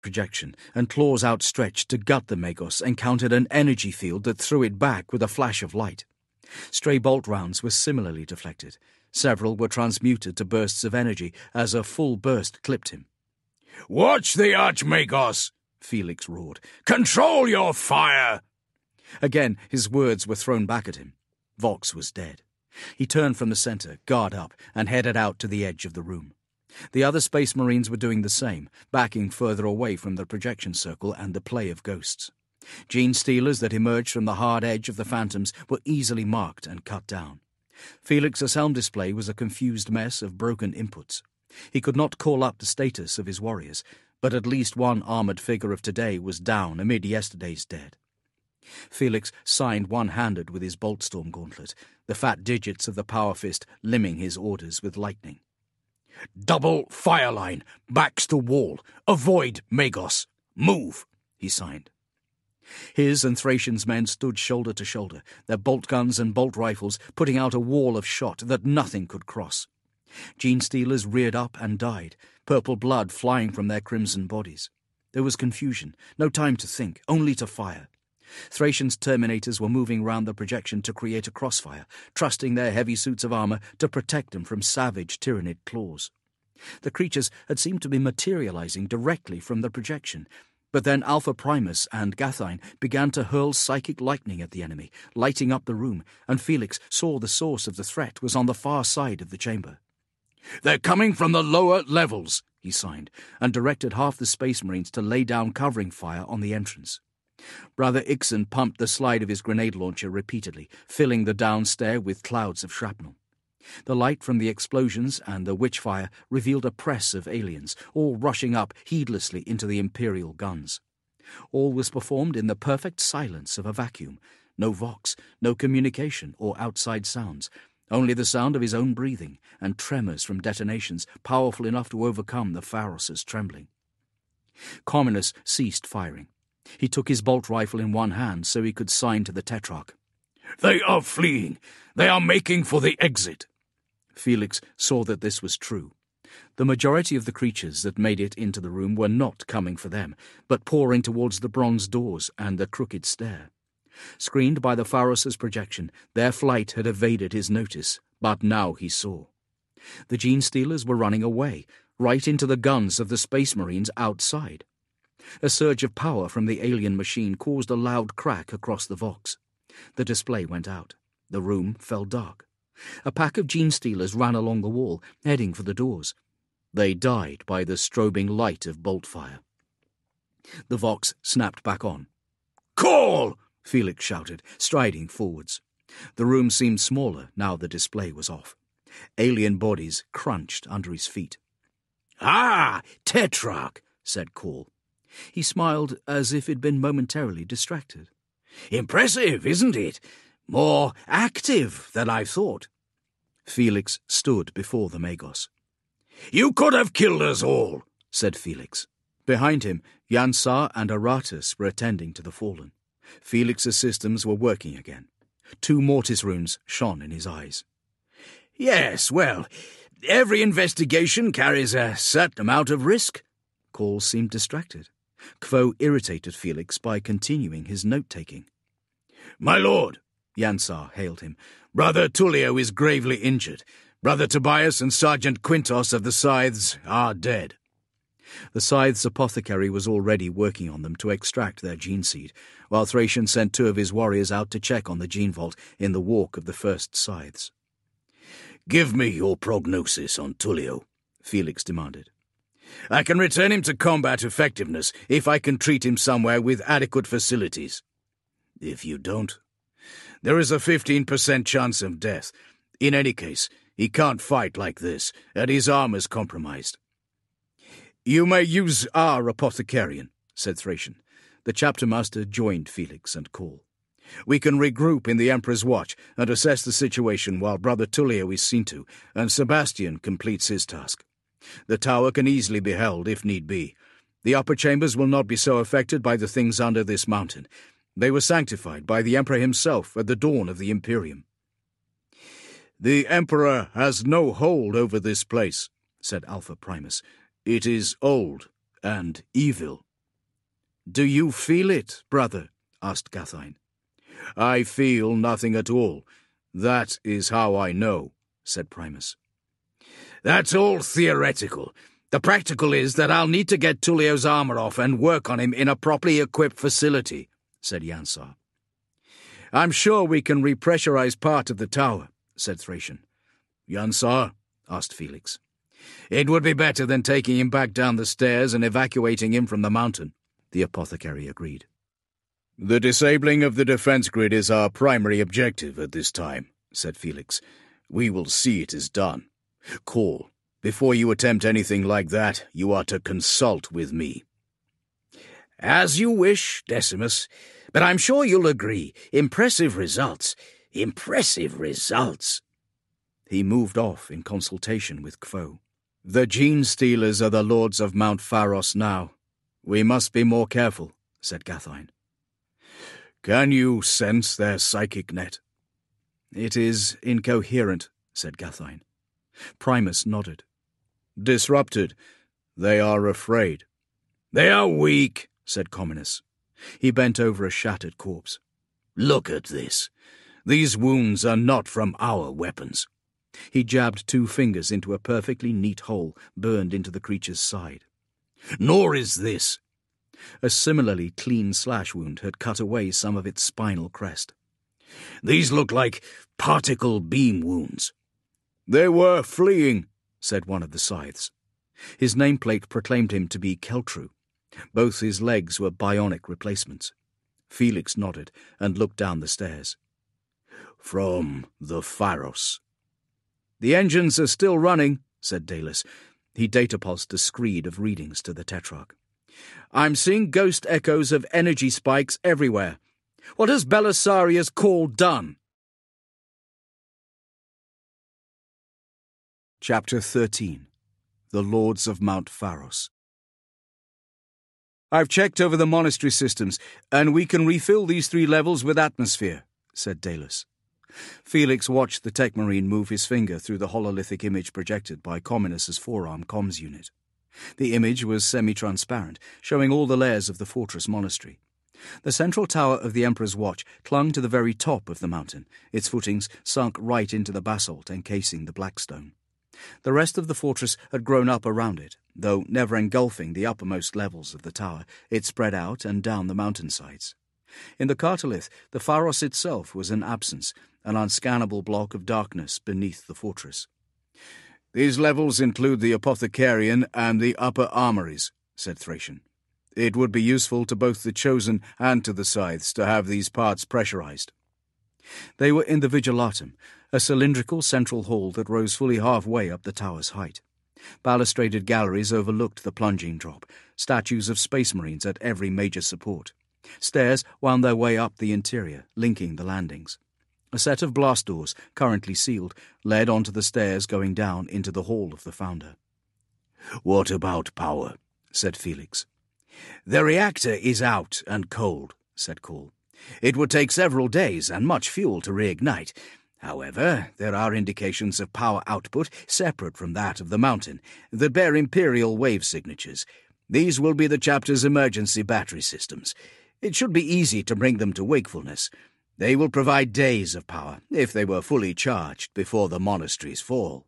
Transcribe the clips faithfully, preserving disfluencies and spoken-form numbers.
projection, and claws outstretched to gut the Magos encountered an energy field that threw it back with a flash of light. Stray bolt rounds were similarly deflected. Several were transmuted to bursts of energy as a full burst clipped him. "Watch the Archmagos!" Felix roared. "Control your fire!" Again his words were thrown back at him. Vox was dead. He turned from the center, guard up, and headed out to the edge of the room. The other Space Marines were doing the same, backing further away from the projection circle and the play of ghosts. Gene stealers that emerged from the hard edge of the phantoms were easily marked and cut down. Felix's helm display was a confused mess of broken inputs. He could not call up the status of his warriors, but at least one armoured figure of today was down amid yesterday's dead. Felix signed one-handed with his Boltstorm gauntlet, the fat digits of the power fist limbing his orders with lightning. "Double fire line, backs to wall, avoid Magos, move," he signed. His and Thracian's men stood shoulder to shoulder, their bolt guns and bolt rifles putting out a wall of shot that nothing could cross. Gene-stealers reared up and died, purple blood flying from their crimson bodies. There was confusion, no time to think, only to fire. Thracian's Terminators were moving round the projection to create a crossfire, trusting their heavy suits of armour to protect them from savage Tyranid claws. The creatures had seemed to be materialising directly from the projection, but then Alpha Primus and Gathine began to hurl psychic lightning at the enemy, lighting up the room, and Felix saw the source of the threat was on the far side of the chamber. "They're coming from the lower levels," he signed, and directed half the Space Marines to lay down covering fire on the entrance. Brother Ixon pumped the slide of his grenade launcher repeatedly, filling the downstair with clouds of shrapnel. The light from the explosions and the witchfire revealed a press of aliens, all rushing up heedlessly into the Imperial guns. All was performed in the perfect silence of a vacuum. No vox, no communication or outside sounds, only the sound of his own breathing and tremors from detonations powerful enough to overcome the Pharos's trembling. Communus ceased firing. He took his bolt rifle in one hand so he could sign to the Tetrarch. "They are fleeing. They are making for the exit." Felix saw that this was true. The majority of the creatures that made it into the room were not coming for them, but pouring towards the bronze doors and the crooked stair. Screened by the Pharos's projection, their flight had evaded his notice, but now he saw. The Gene-stealers were running away, right into the guns of the Space Marines outside. A surge of power from the alien machine caused a loud crack across the Vox. The display went out. The room fell dark. A pack of Gene-stealers ran along the wall, heading for the doors. They died by the strobing light of bolt fire. The Vox snapped back on. "Call!" Felix shouted, striding forwards. The room seemed smaller now the display was off. Alien bodies crunched under his feet. "Ah, Tetrarch," said Call. He smiled as if he'd been momentarily distracted. "Impressive, isn't it? More active than I thought." Felix stood before the Magos. "You could have killed us all," said Felix. Behind him, Yansar and Aratus were attending to the fallen. Felix's systems were working again. Two mortis runes shone in his eyes. "Yes, well, every investigation carries a certain amount of risk." Call seemed distracted. Kvo irritated Felix by continuing his note-taking. "My lord," Yansar hailed him, "Brother Tullio is gravely injured. Brother Tobias and Sergeant Quintos of the Scythes are dead." The Scythes apothecary was already working on them to extract their gene seed, while Thracian sent two of his warriors out to check on the gene vault in the walk of the first Scythes. "Give me your prognosis on Tullio," Felix demanded. "I can return him to combat effectiveness if I can treat him somewhere with adequate facilities. If you don't, there is a fifteen percent chance of death. In any case, he can't fight like this, and his armor's compromised." "You may use our apothecarian," said Thracian. The chapter master joined Felix and Call. "We can regroup in the Emperor's watch and assess the situation while Brother Tullio is seen to, and Sebastian completes his task. The tower can easily be held if need be. The upper chambers will not be so affected by the things under this mountain. They were sanctified by the Emperor himself at the dawn of the Imperium." "The Emperor has no hold over this place," said Alpha Primus. "It is old and evil." "Do you feel it, brother?" asked Gathine. "I feel nothing at all. That is how I know," said Primus. "That's all theoretical. The practical is that I'll need to get Tullio's armor off and work on him in a properly equipped facility," said Yansar. "I'm sure we can repressurize part of the tower," said Thracian. "Yansar?" asked Felix. "It would be better than taking him back down the stairs and evacuating him from the mountain," the apothecary agreed. "The disabling of the defense grid is our primary objective at this time," said Felix. "We will see it is done. Call, before you attempt anything like that, you are to consult with me." "As you wish, Decimus, but I'm sure you'll agree. Impressive results. Impressive results." He moved off in consultation with Kvo. "The Gene-Stealers are the lords of Mount Pharos now. We must be more careful," said Gathine. "Can you sense their psychic net?" "It is incoherent," said Gathine. Primus nodded. "Disrupted. They are afraid." "They are weak," said Cominius. He bent over a shattered corpse. "Look at this. These wounds are not from our weapons." He jabbed two fingers into a perfectly neat hole burned into the creature's side. "Nor is this." A similarly clean slash wound had cut away some of its spinal crest. "These look like particle beam wounds." "They were fleeing," said one of the scythes. His nameplate proclaimed him to be Keltru. Both his legs were bionic replacements. Felix nodded and looked down the stairs. "From the Pharos." "The engines are still running," said Dalus. He datapulsed a screed of readings to the Tetrarch. "I'm seeing ghost echoes of energy spikes everywhere. What has Belisaria's call done?" Chapter thirteen. The Lords of Mount Pharos. "I've checked over the monastery systems, and we can refill these three levels with atmosphere," said Dalus. Felix watched the Techmarine move his finger through the hololithic image projected by Cominius's forearm comms unit. The image was semi-transparent, showing all the layers of the fortress monastery. The central tower of the Emperor's Watch clung to the very top of the mountain, its footings sunk right into the basalt encasing the Blackstone. The rest of the fortress had grown up around it, though never engulfing the uppermost levels of the tower. It spread out and down the mountainsides. In the Cartolith, the Pharos itself was an absence, an unscannable block of darkness beneath the fortress. "These levels include the Apothecarian and the upper armories," said Thracian. "It would be useful to both the Chosen and to the Scythes to have these parts pressurized." They were in the Vigilatum, a cylindrical central hall that rose fully halfway up the tower's height. Balustraded galleries overlooked the plunging drop, statues of space marines at every major support. Stairs wound their way up the interior, linking the landings. A set of blast doors, currently sealed, led onto the stairs going down into the hall of the Founder. "What about power?" said Felix. "The reactor is out and cold," said Call. "It would take several days and much fuel to reignite. However, there are indications of power output separate from that of the mountain that bear Imperial wave signatures. These will be the chapter's emergency battery systems. It should be easy to bring them to wakefulness. They will provide days of power, if they were fully charged before the monastery's fall."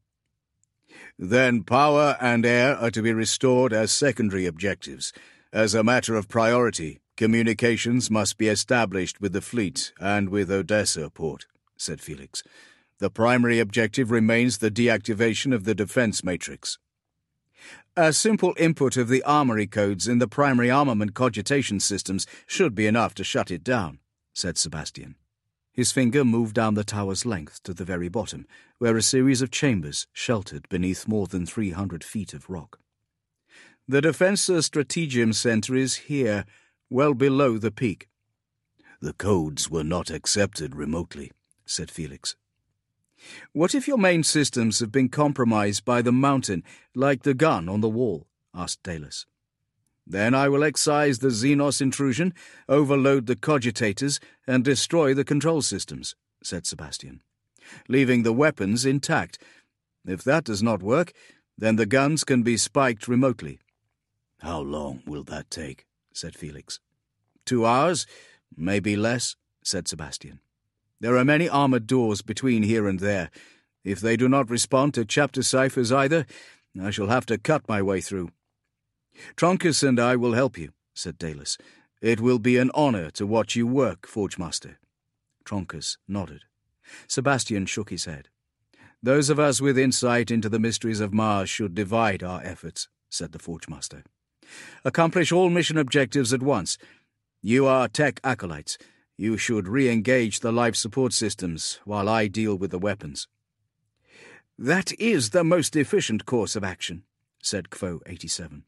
"Then power and air are to be restored as secondary objectives. As a matter of priority, communications must be established with the fleet and with Odessa port," said Felix. "The primary objective remains the deactivation of the defense matrix." "A simple input of the armory codes in the primary armament cogitation systems should be enough to shut it down," said Sebastian. His finger moved down the tower's length to the very bottom, where a series of chambers sheltered beneath more than three hundred feet of rock. "The Defensa Strategium Center is here, well below the peak." "The codes were not accepted remotely," said Felix. "What if your main systems have been compromised by the mountain, like the gun on the wall?" asked Dalus. "Then I will excise the Xenos intrusion, overload the cogitators, and destroy the control systems," said Sebastian, "leaving the weapons intact. If that does not work, then the guns can be spiked remotely." "How long will that take?" said Felix. Two hours, maybe less, said Sebastian. There are many armoured doors between here and there. If they do not respond to chapter ciphers either, I shall have to cut my way through. Troncus and I will help you, said Dalus. It will be an honour to watch you work, Forgemaster. Troncus nodded. Sebastian shook his head. Those of us with insight into the mysteries of Mars should divide our efforts, said the Forgemaster. Accomplish all mission objectives at once. You are tech acolytes. You should re-engage the life support systems while I deal with the weapons. That is the most efficient course of action, said Quo eighty-seven.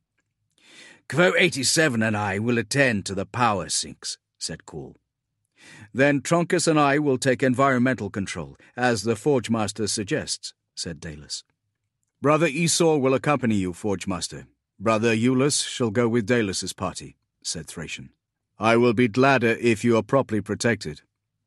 Quo eighty-seven and I will attend to the power sinks, said Call. Then Troncus and I will take environmental control, as the Forgemaster suggests, said Dalus. Brother Esau will accompany you, Forgemaster. Brother Eulus shall go with Dalus's party, said Thracian. I will be gladder if you are properly protected.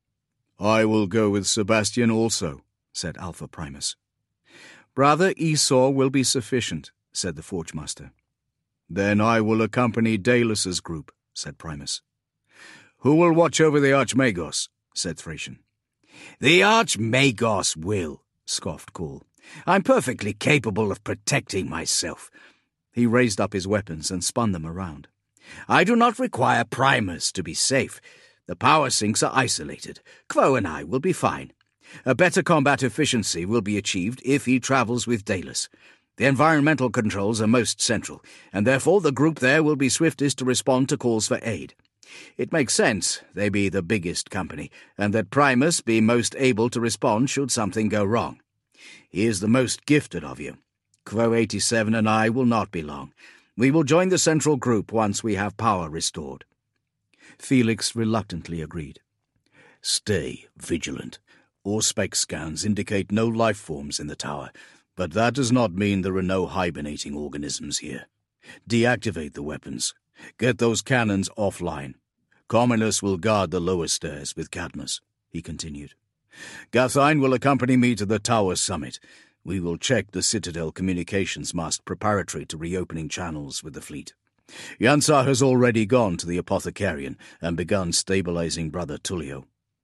I will go with Sebastian also, said Alpha Primus. Brother Esau will be sufficient, said the Forgemaster. Then I will accompany Dalus's group, said Primus. Who will watch over the Archmagos? Said Thracian. The Archmagos will, scoffed Gaul. I'm perfectly capable of protecting myself. He raised up his weapons and spun them around. I do not require Primus to be safe. The power sinks are isolated. Quo and I will be fine. A better combat efficiency will be achieved if he travels with Dalus. The environmental controls are most central, and therefore the group there will be swiftest to respond to calls for aid. It makes sense they be the biggest company, and that Primus be most able to respond should something go wrong. He is the most gifted of you. Quo eighty-seven and I will not be long. We will join the central group once we have power restored. Felix reluctantly agreed. Stay vigilant. Auspex scans indicate no life forms in the tower, but that does not mean there are no hibernating organisms here. Deactivate the weapons. Get those cannons offline. Communus will guard the lower stairs with Cadmus, he continued. Gathine will accompany me to the tower summit. We will check the Citadel communications mast preparatory to reopening channels with the fleet. Yansar has already gone to the Apothecarian and begun stabilizing Brother Tullio.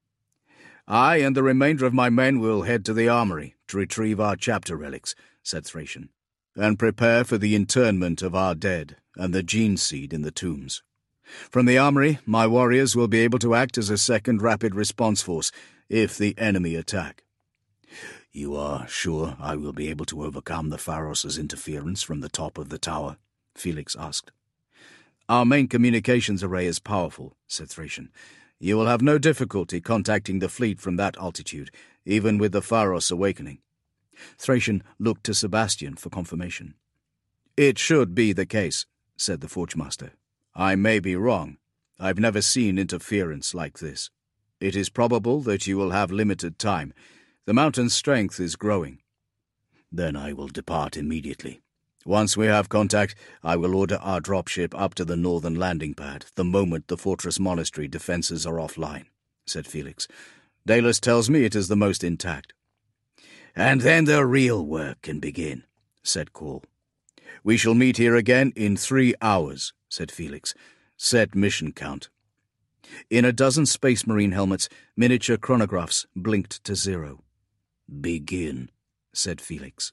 I and the remainder of my men will head to the armory to retrieve our chapter relics, said Thracian, and prepare for the internment of our dead and the gene seed in the tombs. From the armory, my warriors will be able to act as a second rapid response force if the enemy attack. You are sure I will be able to overcome the Pharos' interference from the top of the tower? Felix asked. Our main communications array is powerful, said Thracian. You will have no difficulty contacting the fleet from that altitude, even with the Pharos awakening. Thracian looked to Sebastian for confirmation. It should be the case, said the Forgemaster. I may be wrong. I've never seen interference like this. It is probable that you will have limited time. The mountain's strength is growing. Then I will depart immediately. Once we have contact, I will order our dropship up to the northern landing pad the moment the Fortress Monastery defences are offline, said Felix. Dalus tells me it is the most intact. And then the real work can begin, said Call. We shall meet here again in three hours, said Felix. Set mission count. In a dozen Space Marine helmets, miniature chronographs blinked to zero. Begin, said Felix.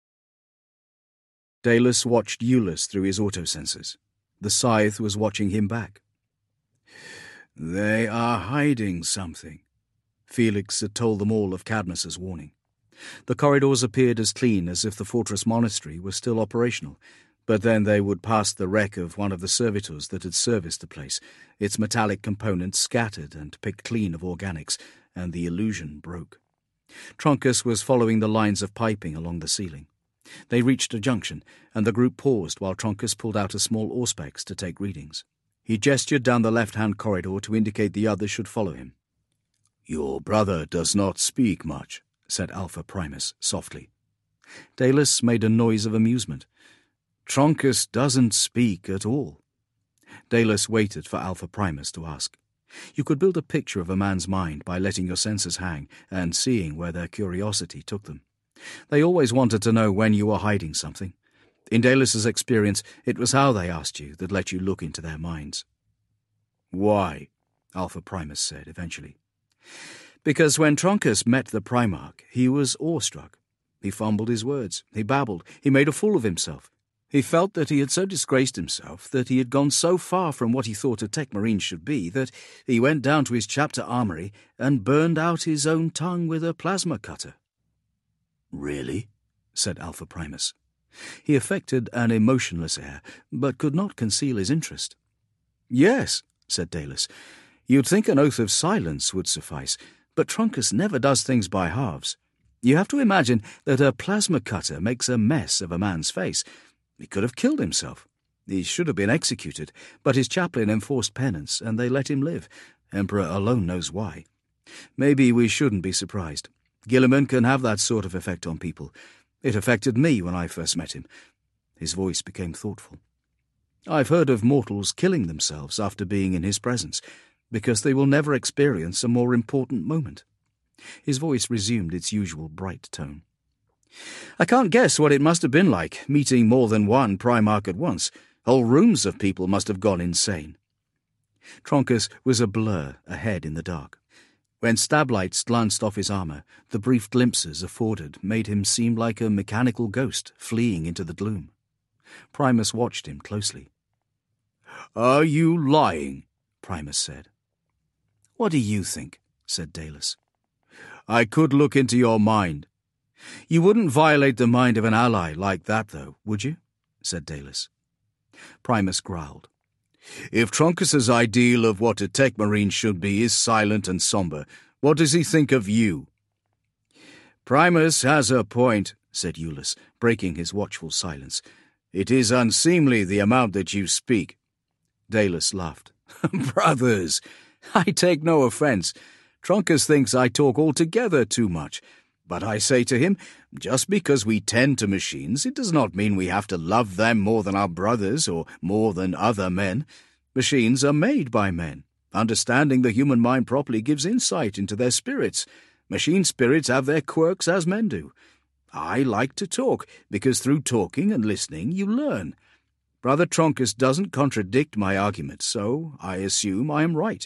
Dalus watched Eulus through his autosensors. The Scythe was watching him back. They are hiding something. Felix had told them all of Cadmus's warning. The corridors appeared as clean as if the Fortress Monastery was still operational, but then they would pass the wreck of one of the servitors that had serviced the place, its metallic components scattered and picked clean of organics, and the illusion broke. Troncus was following the lines of piping along the ceiling. They reached a junction, and the group paused while Troncus pulled out a small Auspex to take readings. He gestured down the left-hand corridor to indicate the others should follow him. "Your brother does not speak much," said Alpha Primus softly. Dalus made a noise of amusement. "Troncus doesn't speak at all." Dalus waited for Alpha Primus to ask. You could build a picture of a man's mind by letting your senses hang and seeing where their curiosity took them. They always wanted to know when you were hiding something. In Dalus's experience, it was how they asked you that let you look into their minds. Why? Alpha Primus said eventually. Because when Troncus met the Primarch, he was awestruck. He fumbled his words, he babbled, he made a fool of himself. He felt that he had so disgraced himself, that he had gone so far from what he thought a Techmarine should be, that he went down to his chapter armory and burned out his own tongue with a plasma cutter. Really? Said Alpha Primus. He affected an emotionless air, but could not conceal his interest. Yes, said Dalis. You'd think an oath of silence would suffice, but Troncus never does things by halves. You have to imagine that a plasma cutter makes a mess of a man's face. He could have killed himself. He should have been executed, but his chaplain enforced penance, and they let him live. Emperor alone knows why. Maybe we shouldn't be surprised. Guilliman can have that sort of effect on people. It affected me when I first met him. His voice became thoughtful. I've heard of mortals killing themselves after being in his presence, because they will never experience a more important moment. His voice resumed its usual bright tone. I can't guess what it must have been like, meeting more than one Primarch at once. Whole rooms of people must have gone insane. Troncus was a blur ahead in the dark. When stablights glanced off his armour, the brief glimpses afforded made him seem like a mechanical ghost fleeing into the gloom. Primus watched him closely. "Are you lying?" Primus said. What do you think? Said Dalis. I could look into your mind. You wouldn't violate the mind of an ally like that, though, would you? Said Dalis. Primus growled. If Troncus's ideal of what a Techmarine should be is silent and sombre, what does he think of you? Primus has a point, said Iulus, breaking his watchful silence. It is unseemly the amount that you speak. Dalis laughed. Brothers, I take no offence. Troncus thinks I talk altogether too much. But I say to him, just because we tend to machines, it does not mean we have to love them more than our brothers or more than other men. Machines are made by men. Understanding the human mind properly gives insight into their spirits. Machine spirits have their quirks as men do. I like to talk, because through talking and listening you learn. Brother Troncus doesn't contradict my argument, so I assume I am right.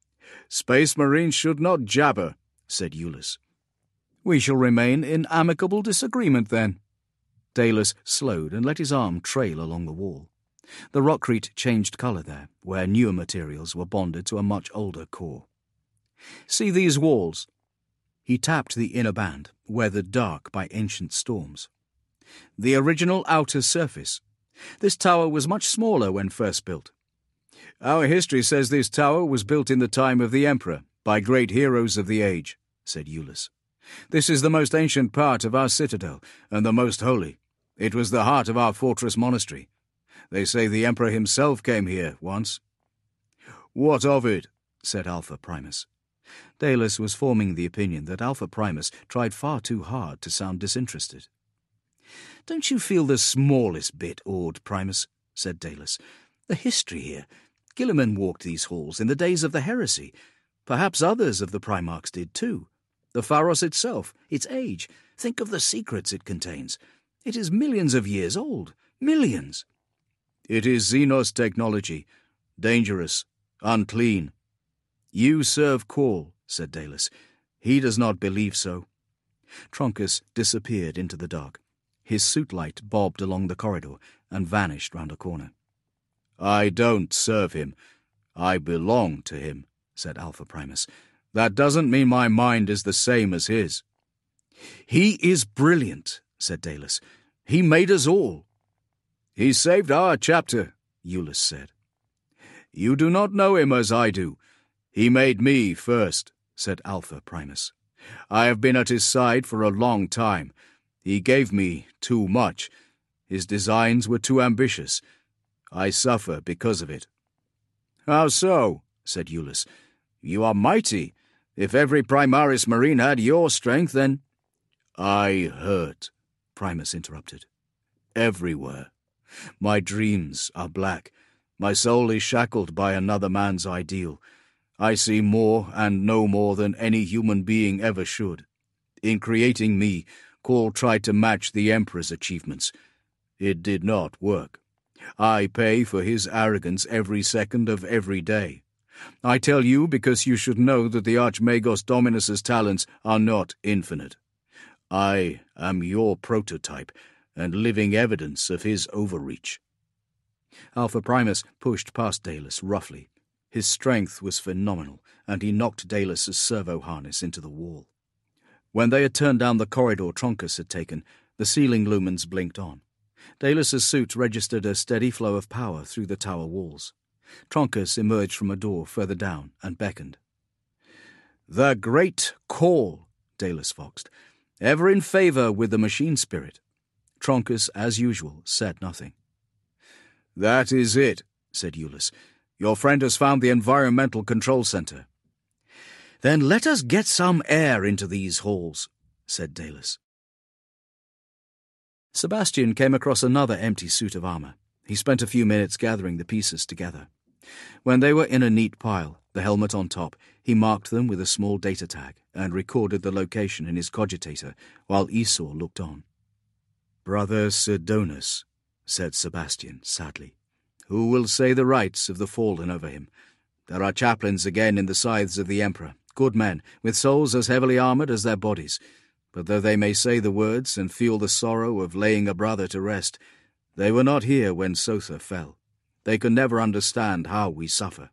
Space Marines should not jabber, said Iulus. We shall remain in amicable disagreement, then. Dalis slowed and let his arm trail along the wall. The rockcrete changed colour there, where newer materials were bonded to a much older core. See these walls? He tapped the inner band, weathered dark by ancient storms. The original outer surface. This tower was much smaller when first built. Our history says this tower was built in the time of the Emperor, by great heroes of the age, said Iulus. This is the most ancient part of our citadel, and the most holy. It was the heart of our fortress monastery. They say the Emperor himself came here once. What of it? Said Alpha Primus. Dalis was forming the opinion that Alpha Primus tried far too hard to sound disinterested. Don't you feel the smallest bit awed, Primus? Said Dalis. The history here. Guilliman walked these halls in the days of the heresy. Perhaps others of the Primarchs did too. The Pharos itself, its age, think of the secrets it contains. It is millions of years old. Millions. It is Xenos technology. Dangerous. Unclean. You serve Call, said Dalis. He does not believe so. Troncus disappeared into the dark. His suit light bobbed along the corridor and vanished round a corner. I don't serve him. I belong to him, said Alpha Primus. That doesn't mean my mind is the same as his. He is brilliant, said Dalis. He made us all. He saved our chapter, Iulus said. You do not know him as I do. He made me first, said Alpha Primus. I have been at his side for a long time. He gave me too much. His designs were too ambitious. I suffer because of it. How so? Said Iulus. You are mighty. If every Primaris Marine had your strength, then— I hurt, Primus interrupted. Everywhere. My dreams are black. My soul is shackled by another man's ideal. I see more and know more than any human being ever should. In creating me, Call tried to match the Emperor's achievements. It did not work. I pay for his arrogance every second of every day. I tell you because you should know that the Archmagos Dominus's talents are not infinite. I am your prototype and living evidence of his overreach." Alpha Primus pushed past Dalus roughly. His strength was phenomenal, and he knocked Dalus's servo harness into the wall. When they had turned down the corridor Troncus had taken, the ceiling lumens blinked on. Dalus's suit registered a steady flow of power through the tower walls. Troncus emerged from a door further down and beckoned. "The great call," Dalus voxed, "ever in favour with the machine spirit." Troncus, as usual, said nothing. "That is it," said Eulus. "Your friend has found the environmental control centre." "Then let us get some air into these halls," said Dalus. Sebastian came across another empty suit of armour. He spent a few minutes gathering the pieces together. When they were in a neat pile, the helmet on top, he marked them with a small data tag and recorded the location in his cogitator while Esau looked on. "Brother Sidonus," said Sebastian sadly. "Who will say the rights of the fallen over him? There are chaplains again in the scythes of the Emperor, good men, with souls as heavily armoured as their bodies. But though they may say the words and feel the sorrow of laying a brother to rest, they were not here when Sotha fell. They could never understand how we suffer."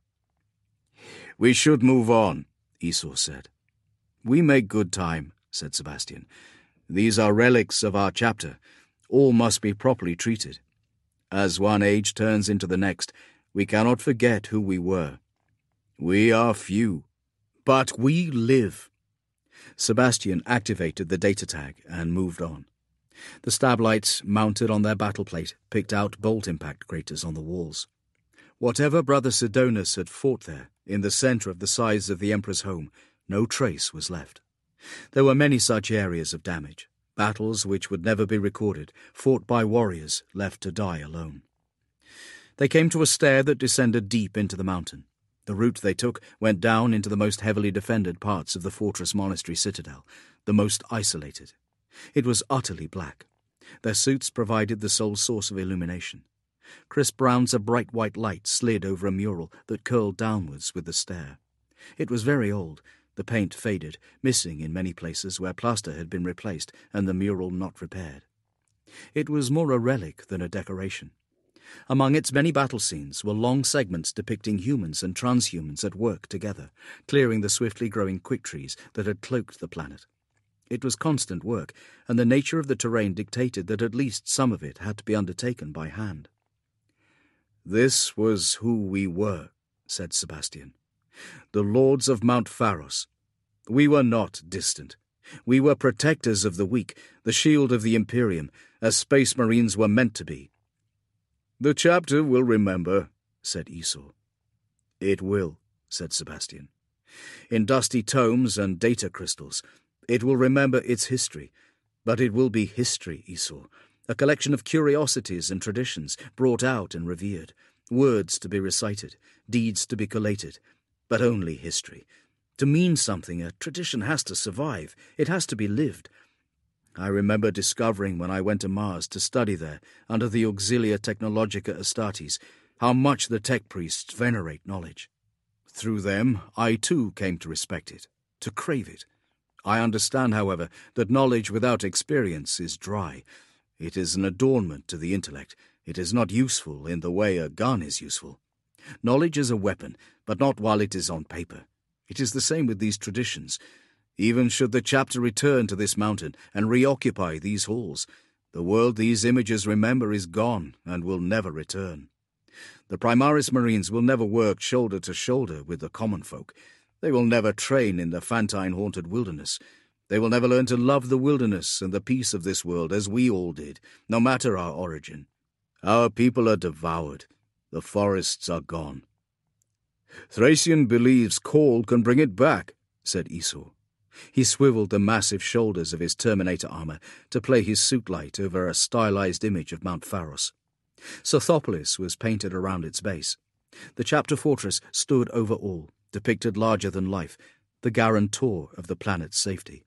"We should move on," Esau said. "We make good time," said Sebastian. "These are relics of our chapter. All must be properly treated. As one age turns into the next, we cannot forget who we were. We are few, but we live." Sebastian activated the data tag and moved on. The stab lights, mounted on their battle plate, picked out bolt impact craters on the walls. Whatever Brother Sidonus had fought there, in the centre of the sides of the Emperor's home, no trace was left. There were many such areas of damage, battles which would never be recorded, fought by warriors left to die alone. They came to a stair that descended deep into the mountain. The route they took went down into the most heavily defended parts of the fortress monastery citadel, the most isolated. It was utterly black. Their suits provided the sole source of illumination. Crisp rounds of bright white light slid over a mural that curled downwards with the stair. It was very old, the paint faded, missing in many places where plaster had been replaced and the mural not repaired. It was more a relic than a decoration. Among its many battle scenes were long segments depicting humans and transhumans at work together, clearing the swiftly growing quick trees that had cloaked the planet. It was constant work, and the nature of the terrain dictated that at least some of it had to be undertaken by hand. "This was who we were," said Sebastian. "The lords of Mount Pharos. We were not distant. We were protectors of the weak, the shield of the Imperium, as Space Marines were meant to be." "The chapter will remember," said Esau. "It will," said Sebastian. "In dusty tomes and data crystals, it will remember its history. But it will be history, Esau, a collection of curiosities and traditions brought out and revered, words to be recited, deeds to be collated, but only history. To mean something, a tradition has to survive. It has to be lived. I remember discovering when I went to Mars to study there, under the Auxilia Technologica Astartes, how much the tech priests venerate knowledge. Through them, I too came to respect it, to crave it. I understand, however, that knowledge without experience is dry. It is an adornment to the intellect. It is not useful in the way a gun is useful. Knowledge is a weapon, but not while it is on paper. It is the same with these traditions. Even should the chapter return to this mountain and reoccupy these halls, the world these images remember is gone and will never return. The Primaris Marines will never work shoulder to shoulder with the common folk. They will never train in the Fantine-haunted wilderness. They will never learn to love the wilderness and the peace of this world as we all did, no matter our origin. Our people are devoured. The forests are gone." "Thracian believes Call can bring it back," said Esau. He swiveled the massive shoulders of his Terminator armour to play his suit light over a stylized image of Mount Pharos. Sothopolis was painted around its base. The chapter fortress stood over all, depicted larger than life, the guarantor of the planet's safety.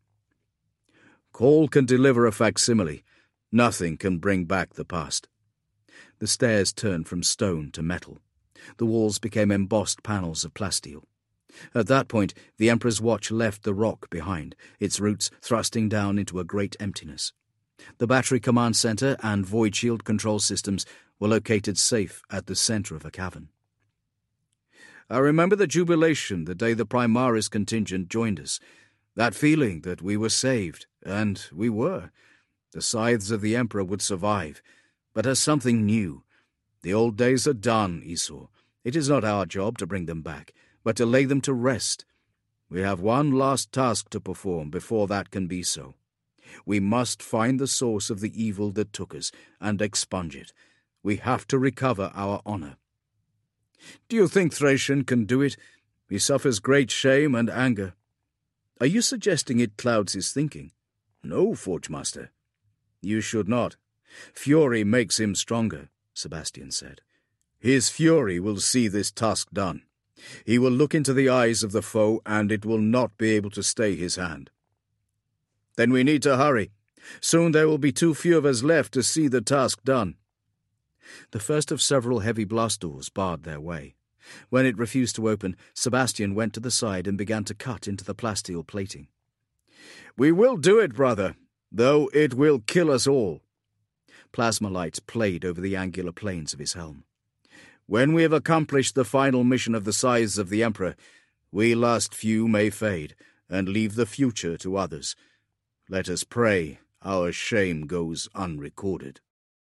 "Call can deliver a facsimile. Nothing can bring back the past." The stairs turned from stone to metal. The walls became embossed panels of plasteel. At that point, the Emperor's watch left the rock behind, its roots thrusting down into a great emptiness. The battery command center and void shield control systems were located safe at the center of a cavern. I remember the jubilation the day the Primaris contingent joined us. That feeling that we were saved, and we were. The scythes of the Emperor would survive, but as something new. The old days are done, Esau. It is not our job to bring them back, but to lay them to rest. We have one last task to perform before that can be so. We must find the source of the evil that took us and expunge it. We have to recover our honor. Do you think Thracian can do it? He suffers great shame and anger. Are you suggesting it clouds his thinking? No, Forgemaster. You should not. Fury makes him stronger, Sebastian said. His fury will see this task done. He will look into the eyes of the foe, and it will not be able to stay his hand. Then we need to hurry. Soon there will be too few of us left to see the task done. The first of several heavy blast doors barred their way. When it refused to open, Sebastian went to the side and began to cut into the plasteel plating. We will do it, brother, though it will kill us all. Plasma lights played over the angular planes of his helm. When we have accomplished the final mission of the scythes of the Emperor, we last few may fade, and leave the future to others. Let us pray our shame goes unrecorded.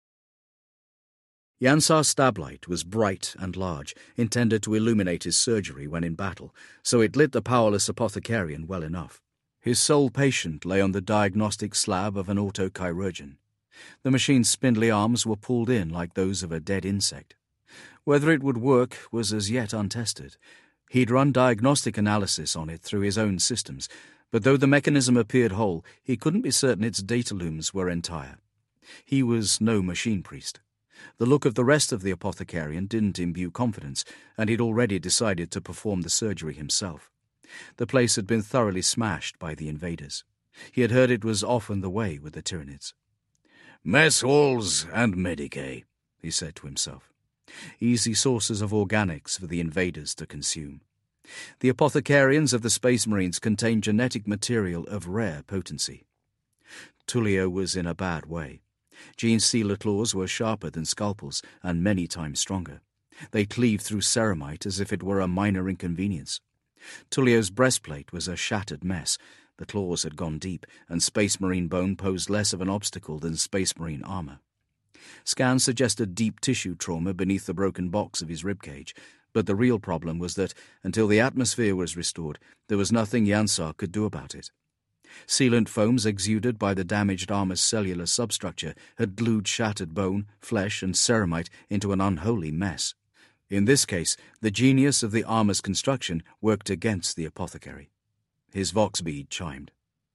Yansar's stablight was bright and large, intended to illuminate his surgery when in battle, so it lit the powerless apothecarian well enough. His sole patient lay on the diagnostic slab of an autochirurgeon. The machine's spindly arms were pulled in like those of a dead insect. Whether it would work was as yet untested. He'd run diagnostic analysis on it through his own systems, but though the mechanism appeared whole, he couldn't be certain its data looms were entire. He was no machine priest. The look of the rest of the apothecarian didn't imbue confidence, and he'd already decided to perform the surgery himself. The place had been thoroughly smashed by the invaders. He had heard it was often the way with the Tyranids. Mess halls and Medicae, he said to himself. Easy sources of organics for the invaders to consume. The apothecarians of the Space Marines contained genetic material of rare potency. Tullio was in a bad way. Jean's sealer claws were sharper than scalpels and many times stronger. They cleaved through ceramite as if it were a minor inconvenience. Tullio's breastplate was a shattered mess. The claws had gone deep, and Space Marine bone posed less of an obstacle than Space Marine armor. Scans suggested deep tissue trauma beneath the broken box of his ribcage, but the real problem was that, until the atmosphere was restored, there was nothing Yansar could do about it. Sealant foams exuded by the damaged armor's cellular substructure had glued shattered bone, flesh, and ceramite into an unholy mess. In this case, the genius of the armor's construction worked against the apothecary. His vox bead chimed.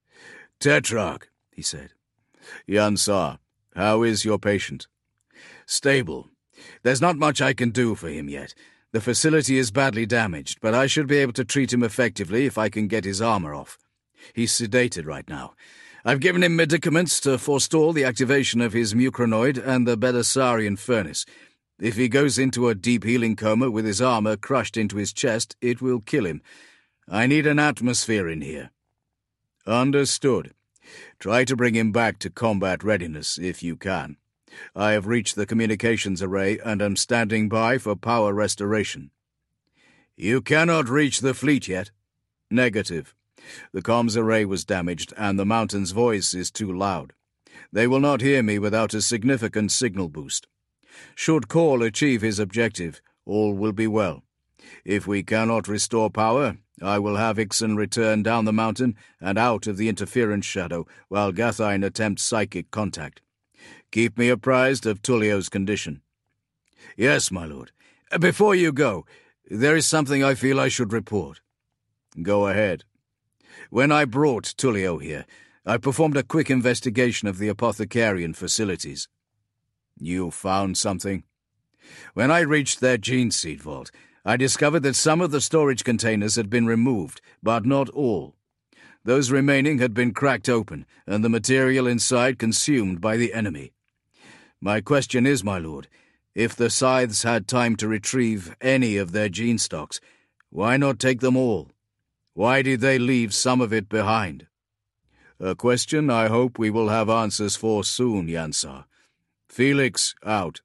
Tetrarch, he said. Yansar, how is your patient? Stable. There's not much I can do for him yet. The facility is badly damaged, but I should be able to treat him effectively if I can get his armor off. He's sedated right now. I've given him medicaments to forestall the activation of his mucranoid and the Belisarian furnace. If he goes into a deep healing coma with his armor crushed into his chest, it will kill him. I need an atmosphere in here. Understood. Try to bring him back to combat readiness if you can. I have reached the communications array and am standing by for power restoration. You cannot reach the fleet yet? Negative. The comms array was damaged and the Mountain's voice is too loud. They will not hear me without a significant signal boost. Should Call achieve his objective, all will be well. If we cannot restore power, I will have Ixon return down the mountain and out of the interference shadow while Gathine attempts psychic contact. Keep me apprised of Tullio's condition. Yes, my lord. Before you go, there is something I feel I should report. Go ahead. When I brought Tullio here, I performed a quick investigation of the apothecarian facilities. You found something? When I reached their gene seed vault, I discovered that some of the storage containers had been removed, but not all. Those remaining had been cracked open, and the material inside consumed by the enemy. My question is, my lord, If the Scythes had time to retrieve any of their gene stocks, why not take them all? Why did they leave some of it behind? A question I hope we will have answers for soon, Yansar. Felix, out.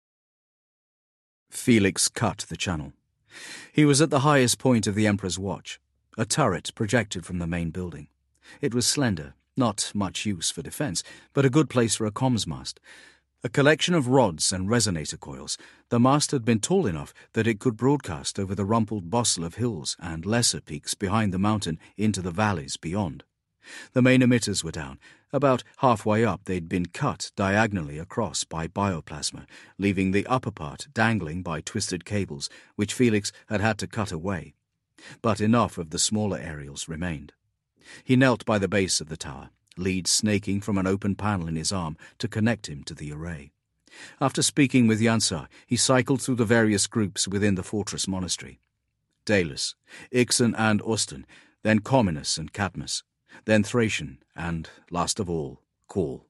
Felix cut the channel. He was at the highest point of the Emperor's Watch. A turret projected from the main building. It was slender, not much use for defense, but a good place for a comms mast. A collection of rods and resonator coils, the mast had been tall enough that it could broadcast over the rumpled bosel of hills and lesser peaks behind the mountain into the valleys beyond. The main emitters were down. About halfway up they'd been cut diagonally across by bioplasma, leaving the upper part dangling by twisted cables, which Felix had had to cut away. But enough of the smaller aerials remained. He knelt by the base of the tower, lead snaking from an open panel in his arm to connect him to the array. After speaking with Yansar, he cycled through the various groups within the fortress monastery. Daelus, Ixen and Austin, then Comminus and Cadmus, then Thracian, and, last of all, Call.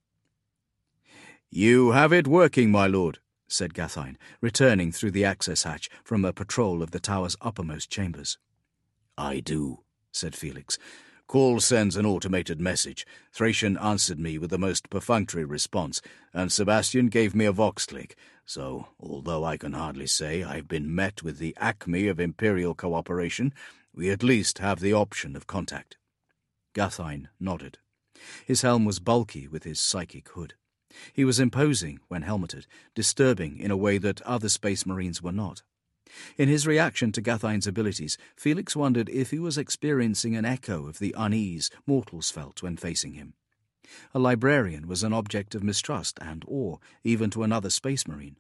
"You have it working, my lord," said Gathine, returning through the access hatch from a patrol of the tower's uppermost chambers. "I do," said Felix. "Call sends an automated message. Thracian answered me with the most perfunctory response, and Sebastian gave me a vox click, so, although I can hardly say I've been met with the acme of Imperial cooperation, we at least have the option of contact." Gathine nodded. His helm was bulky with his psychic hood. He was imposing when helmeted, disturbing in a way that other Space Marines were not. In his reaction to Gathine's abilities, Felix wondered if he was experiencing an echo of the unease mortals felt when facing him. A librarian was an object of mistrust and awe, even to another Space Marine.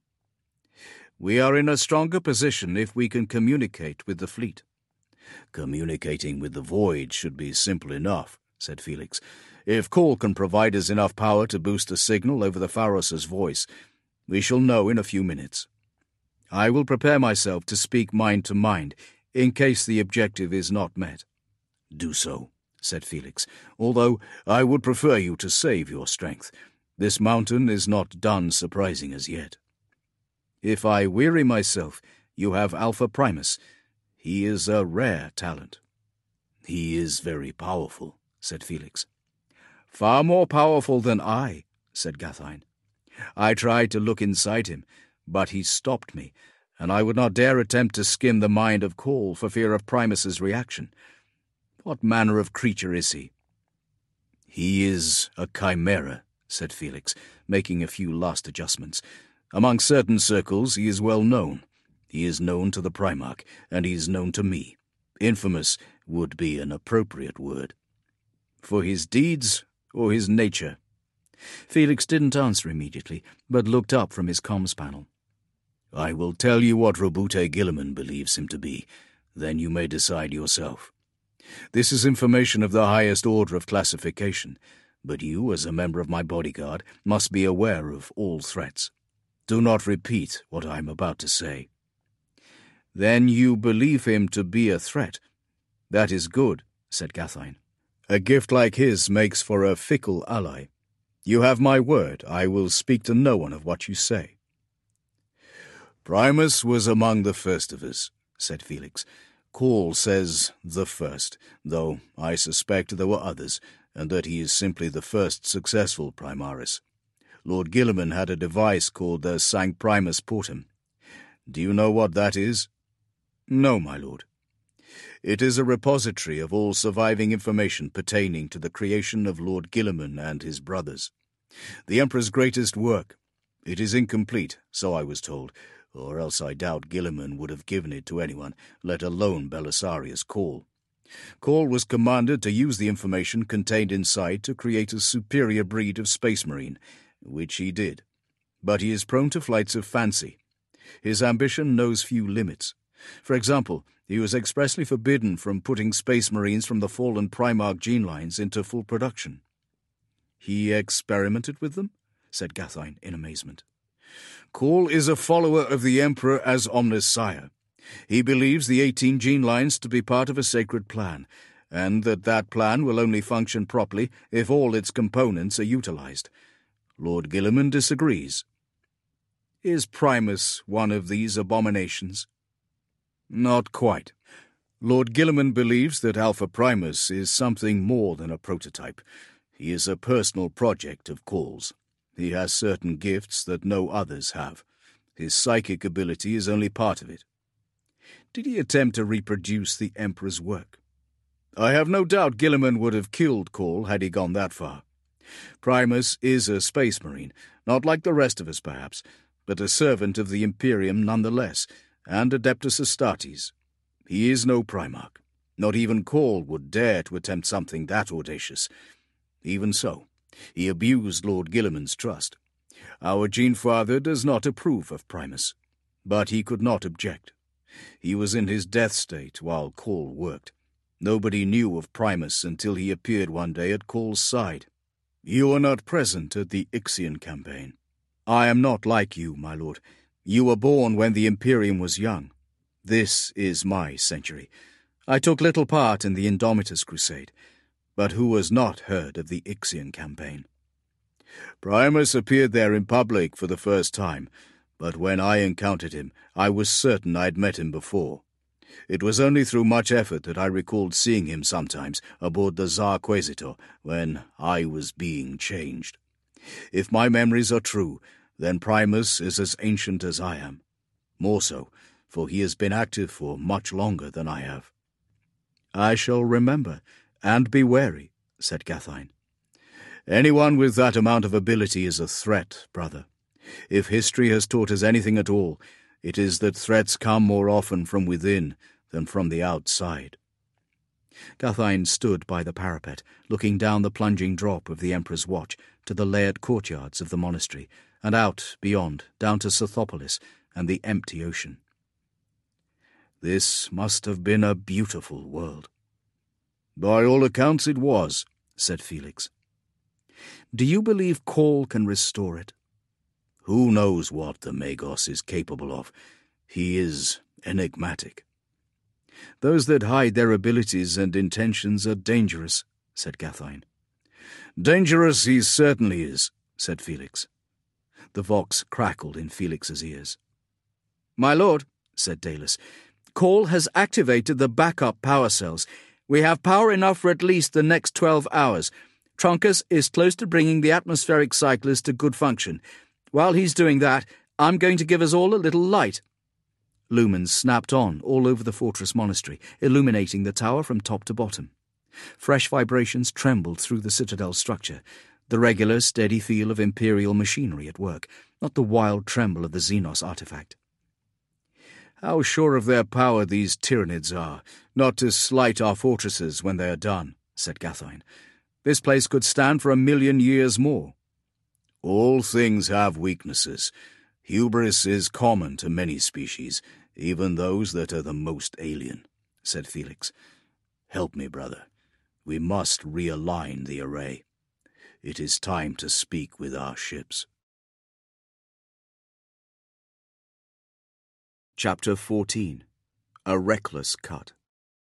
"We are in a stronger position if we can communicate with the fleet." "Communicating with the Void should be simple enough," said Felix. "If Call can provide us enough power to boost a signal over the Pharos's voice, we shall know in a few minutes. I will prepare myself to speak mind to mind, in case the objective is not met." "Do so," said Felix, "although I would prefer you to save your strength. This mountain is not done surprising as yet." "If I weary myself, you have Alpha Primus. He is a rare talent." "He is very powerful," said Felix. "Far more powerful than I," said Gathine. "I tried to look inside him, but he stopped me, and I would not dare attempt to skim the mind of Call for fear of Primus's reaction. What manner of creature is he?" "He is a chimera," said Felix, making a few last adjustments. "Among certain circles he is well known. He is known to the Primarch, and he is known to me. Infamous would be an appropriate word." "For his deeds or his nature?" Felix didn't answer immediately, but looked up from his comms panel. "I will tell you what Roboute Guilliman believes him to be. Then you may decide yourself. This is information of the highest order of classification, but you, as a member of my bodyguard, must be aware of all threats. Do not repeat what I am about to say." "Then you believe him to be a threat. That is good," said Gathine. "A gift like his makes for a fickle ally. You have my word, I will speak to no one of what you say." "Primus was among the first of us," said Felix. "Call says the first, though I suspect there were others, and that he is simply the first successful Primaris. Lord Guilliman had a device called the Sanct Primus Portum. Do you know what that is?" "No, my lord." "It is a repository of all surviving information pertaining to the creation of Lord Guilliman and his brothers. The Emperor's greatest work. It is incomplete, so I was told, or else I doubt Guilliman would have given it to anyone, let alone Belisarius Call. Call was commanded to use the information contained inside to create a superior breed of Space Marine, which he did. But he is prone to flights of fancy. His ambition knows few limits. For example, he was expressly forbidden from putting Space Marines from the fallen Primarch gene lines into full production." "He experimented with them?" said Gathine in amazement. "Call is a follower of the Emperor as Omnis Sire. He believes the eighteen gene lines to be part of a sacred plan, and that that plan will only function properly if all its components are utilized. Lord Guilliman disagrees." Is Primus one of these abominations? Not quite. Lord Guilliman believes that Alpha Primus is something more than a prototype. He is a personal project of Call's. He has certain gifts that no others have. His psychic ability is only part of it. Did he attempt to reproduce the Emperor's work? I have no doubt Guilliman would have killed Call had he gone that far. Primus is a space marine, not like the rest of us perhaps, but a servant of the Imperium nonetheless, and Adeptus Astartes. He is no Primarch. Not even Call would dare to attempt something that audacious. Even so, he abused Lord Guilliman's trust. Our Gene-Father does not approve of Primus, but he could not object. He was in his death state while Call worked. Nobody knew of Primus until he appeared one day at Call's side. You were not present at the Ixion campaign. I am not like you, my lord. You were born when the Imperium was young. This is my century. I took little part in the Indomitus Crusade, but who has not heard of the Ixion campaign? Primus appeared there in public for the first time, but when I encountered him, I was certain I had met him before. It was only through much effort that I recalled seeing him sometimes aboard the Tsar Quasitor when I was being changed. If my memories are true, then Primus is as ancient as I am. More so, for he has been active for much longer than I have. I shall remember, and be wary, said Gathine. Anyone with that amount of ability is a threat, brother. If history has taught us anything at all, it is that threats come more often from within than from the outside. Gathine stood by the parapet, looking down the plunging drop of the Emperor's Watch to the layered courtyards of the monastery, and out beyond, down to Scythopolis and the empty ocean. This must have been a beautiful world. By all accounts it was, said Felix. Do you believe Call can restore it? Who knows what the Magos is capable of? He is enigmatic. Those that hide their abilities and intentions are dangerous, said Gathine. Dangerous he certainly is, said Felix. The vox crackled in Felix's ears. My lord, said Dalus, Call has activated the backup power cells. We have power enough for at least the next twelve hours. Truncus is close to bringing the atmospheric cyclers to good function. While he's doing that, I'm going to give us all a little light. Lumens snapped on all over the fortress monastery, illuminating the tower from top to bottom. Fresh vibrations trembled through the citadel structure, the regular, steady feel of Imperial machinery at work, not the wild tremble of the Xenos artifact. How sure of their power these Tyranids are, not to slight our fortresses when they are done, said Gathine. This place could stand for a million years more. All things have weaknesses. Hubris is common to many species, even those that are the most alien, said Felix. Help me, brother. We must realign the array. It is time to speak with our ships. Chapter fourteen. A Reckless Cut.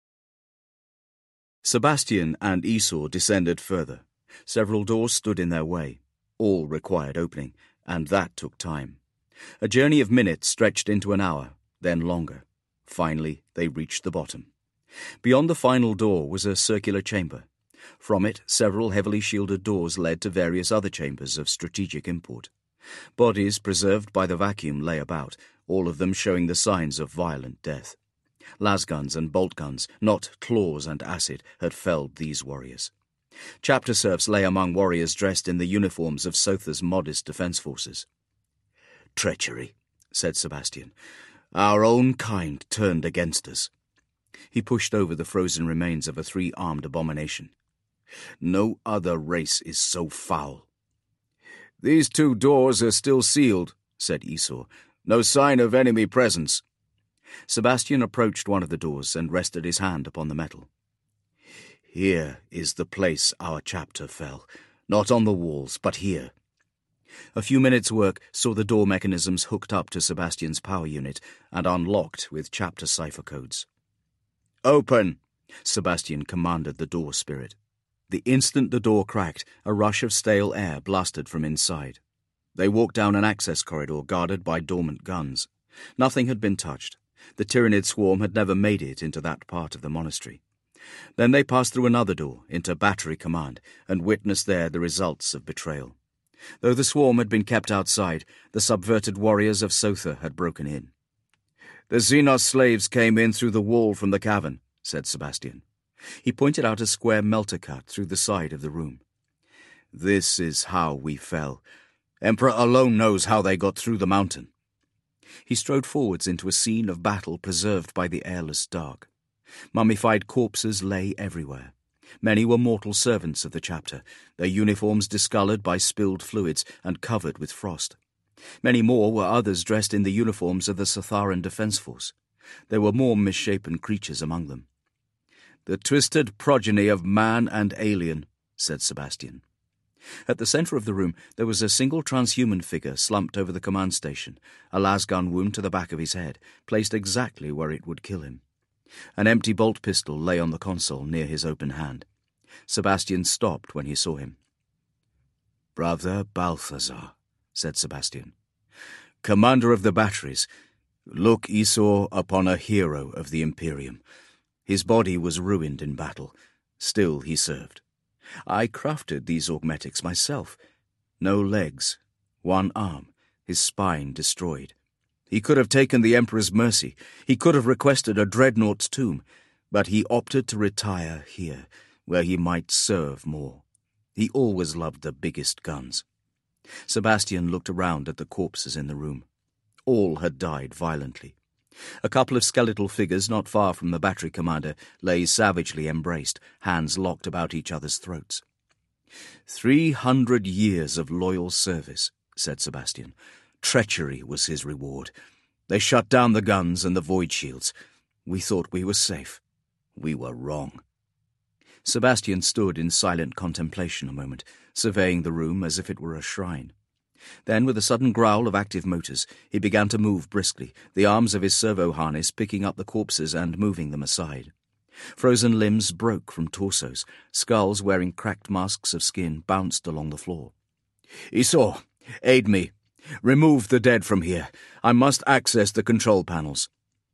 Sebastian and Esau descended further. Several doors stood in their way. All required opening, and that took time. A journey of minutes stretched into an hour, then longer. Finally, they reached the bottom. Beyond the final door was a circular chamber. From it, several heavily shielded doors led to various other chambers of strategic import. Bodies preserved by the vacuum lay about, all of them showing the signs of violent death. Lasguns and bolt guns, not claws and acid, had felled these warriors. Chapter serfs lay among warriors dressed in the uniforms of Sotha's modest defence forces. Treachery, said Sebastian. Our own kind turned against us. He pushed over the frozen remains of a three-armed abomination. No other race is so foul. These two doors are still sealed, said Esau. No sign of enemy presence. Sebastian approached one of the doors and rested his hand upon the metal. Here is the place our chapter fell, not on the walls, but here. A few minutes' work saw the door mechanisms hooked up to Sebastian's power unit and unlocked with chapter cipher codes. Open, Sebastian commanded the door spirit. The instant the door cracked, a rush of stale air blasted from inside. They walked down an access corridor guarded by dormant guns. Nothing had been touched. The Tyranid swarm had never made it into that part of the monastery. Then they passed through another door into Battery Command and witnessed there the results of betrayal. Though the swarm had been kept outside, the subverted warriors of Sotha had broken in. "The Xenos slaves came in through the wall from the cavern," said Sebastian. He pointed out a square melter cut through the side of the room. "This is how we fell. Emperor alone knows how they got through the mountain." He strode forwards into a scene of battle preserved by the airless dark. Mummified corpses lay everywhere. Many were mortal servants of the chapter, their uniforms discoloured by spilled fluids and covered with frost. Many more were others dressed in the uniforms of the Sotharan Defence Force. There were more misshapen creatures among them. "The twisted progeny of man and alien," said Sebastian. At the centre of the room there was a single transhuman figure slumped over the command station, a lasgun wound to the back of his head, placed exactly where it would kill him. An empty bolt pistol lay on the console near his open hand. Sebastian stopped when he saw him. "Brother Balthazar," said Sebastian, "commander of the batteries, look Esau upon a hero of the Imperium. His body was ruined in battle. Still he served. I crafted these augmetics myself. No legs, one arm, his spine destroyed. He could have taken the Emperor's mercy. He could have requested a dreadnought's tomb, but he opted to retire here, where he might serve more. He always loved the biggest guns." Sebastian looked around at the corpses in the room. All had died violently. A couple of skeletal figures not far from the battery commander lay savagely embraced, hands locked about each other's throats. Three hundred years of loyal service," said Sebastian. "Treachery was his reward. They shut down the guns and the void shields. We thought we were safe. We were wrong." Sebastian stood in silent contemplation a moment, surveying the room as if it were a shrine. Then, with a sudden growl of active motors, he began to move briskly, the arms of his servo harness picking up the corpses and moving them aside. Frozen limbs broke from torsos. Skulls wearing cracked masks of skin bounced along the floor. "Esau, aid me. Remove the dead from here. I must access the control panels."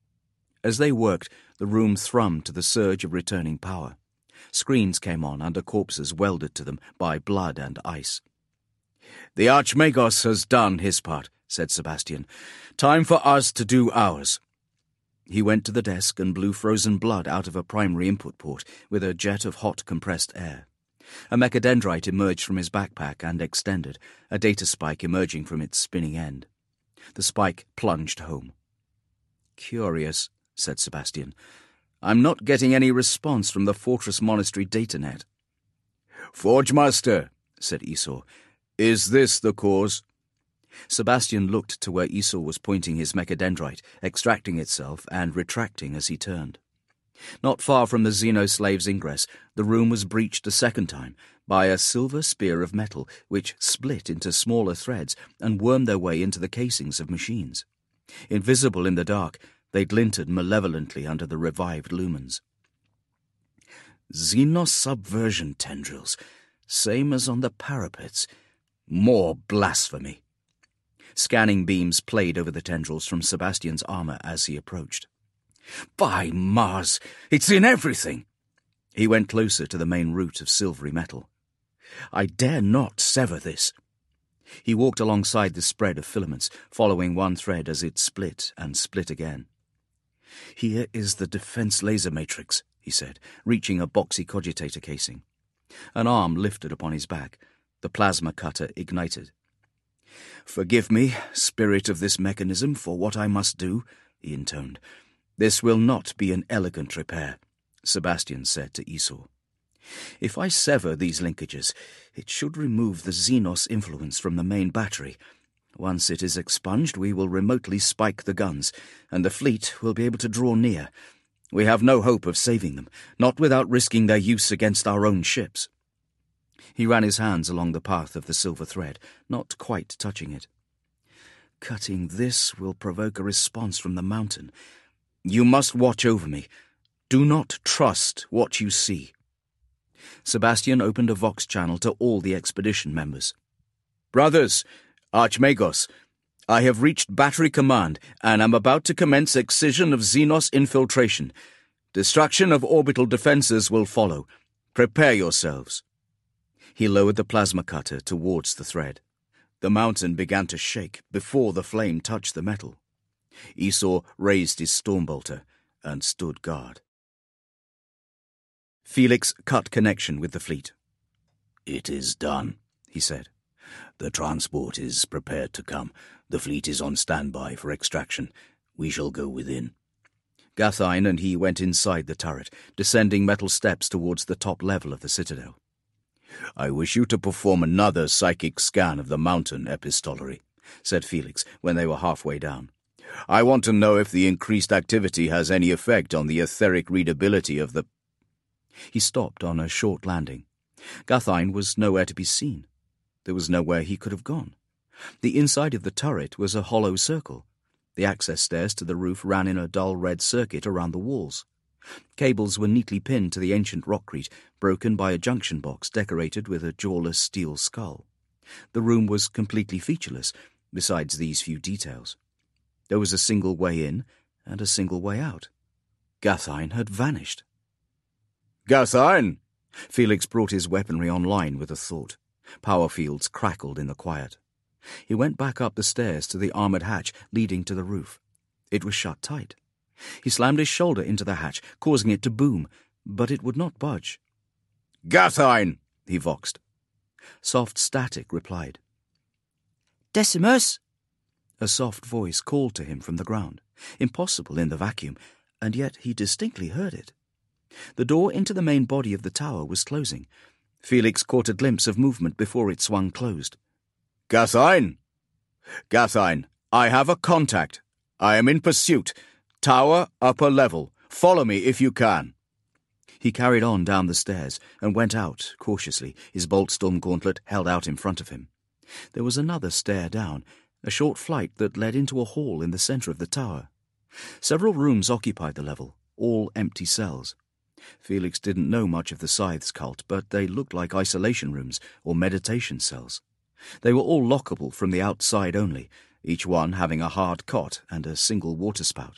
As they worked, the room thrummed to the surge of returning power. Screens came on under corpses welded to them by blood and ice. "The Archmagos has done his part," said Sebastian. "Time for us to do ours." He went to the desk and blew frozen blood out of a primary input port with a jet of hot compressed air. A mechadendrite emerged from his backpack and extended, a data spike emerging from its spinning end. The spike plunged home. "Curious," said Sebastian. "I'm not getting any response from the Fortress Monastery datanet." "Forgemaster," said Esau, "is this the cause?" Sebastian looked to where Esau was pointing his mechadendrite, extracting itself and retracting as he turned. Not far from the Xenoslave's ingress, the room was breached a second time by a silver spear of metal which split into smaller threads and wormed their way into the casings of machines. Invisible in the dark, they glinted malevolently under the revived lumens. "Xenos subversion tendrils, same as on the parapets. More blasphemy." Scanning beams played over the tendrils from Sebastian's armour as he approached. "By Mars, it's in everything!" He went closer to the main root of silvery metal. "I dare not sever this." He walked alongside the spread of filaments, following one thread as it split and split again. "Here is the defense laser matrix," he said, reaching a boxy cogitator casing. An arm lifted upon his back. The plasma cutter ignited. "Forgive me, spirit of this mechanism, for what I must do," he intoned. "This will not be an elegant repair," Sebastian said to Esau. "If I sever these linkages, it should remove the Xenos influence from the main battery. Once it is expunged, we will remotely spike the guns, and the fleet will be able to draw near. We have no hope of saving them, not without risking their use against our own ships." He ran his hands along the path of the silver thread, not quite touching it. "Cutting this will provoke a response from the mountain. You must watch over me. Do not trust what you see." Sebastian opened a Vox channel to all the expedition members. "Brothers, Archmagos, I have reached Battery Command and am about to commence excision of Xenos infiltration. Destruction of orbital defenses will follow. Prepare yourselves. He lowered the plasma cutter towards the thread. The mountain began to shake before the flame touched the metal. Esau raised his stormbolter and stood guard. Felix cut connection with the fleet. "It is done," he said. "The transport is prepared to come. The fleet is on standby for extraction. We shall go within." Gathine and he went inside the turret, descending metal steps towards the top level of the citadel. "I wish you to perform another psychic scan of the mountain, Epistolary," said Felix when they were halfway down. "I want to know if the increased activity has any effect on the etheric readability of the—" He stopped on a short landing. Gathine was nowhere to be seen. There was nowhere he could have gone. The inside of the turret was a hollow circle. The access stairs to the roof ran in a dull red circuit around the walls. Cables were neatly pinned to the ancient rockcrete, broken by a junction box decorated with a jawless steel skull. The room was completely featureless, besides these few details. There was a single way in and a single way out. Gathine had vanished. "Gathine!" Felix brought his weaponry online with a thought. Power fields crackled in the quiet. He went back up the stairs to the armoured hatch leading to the roof. It was shut tight. He slammed his shoulder into the hatch, causing it to boom, but it would not budge. "Gathine!" he voxed. Soft static replied. "Decimus!" A soft voice called to him from the ground. Impossible in the vacuum, and yet he distinctly heard it. The door into the main body of the tower was closing. Felix caught a glimpse of movement before it swung closed. "Gathine! Gathine, I have a contact. I am in pursuit. Tower, upper level. Follow me if you can." He carried on down the stairs and went out cautiously, his Boltstorm gauntlet held out in front of him. There was another stair down, a short flight that led into a hall in the centre of the tower. Several rooms occupied the level, all empty cells. Felix didn't know much of the Scythes cult, but they looked like isolation rooms or meditation cells. They were all lockable from the outside only, each one having a hard cot and a single water spout.